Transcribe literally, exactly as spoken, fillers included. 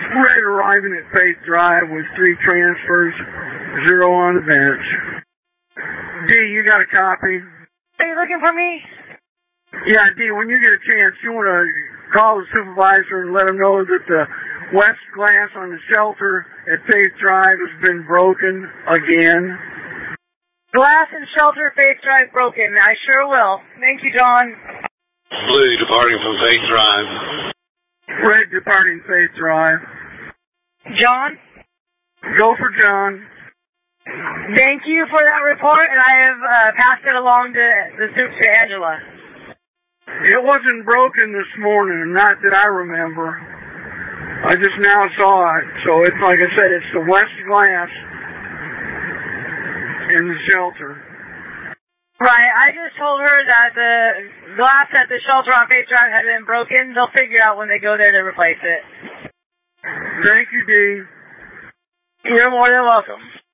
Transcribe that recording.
Red arriving at Faith Drive with three transfers, zero on the bench. D, you got a copy? Are you looking for me? Yeah, D, when you get a chance, you want to call the supervisor and let him know that the west glass on the shelter at Faith Drive has been broken again. Glass and shelter Faith Drive broken. I sure will. Thank you, John. Blue departing from Faith Drive. Red departing Faith Drive. John? Go for John. Thank you for that report, and I have uh, passed it along to the soup to Angela. It wasn't broken this morning, not that I remember. I just now saw it. So it's like I said, it's the west glass in the shelter. Right, I just told her that the glass at the shelter on Faith Drive had been broken. They'll figure out when they go there to replace it. Thank you, D. You're more than welcome.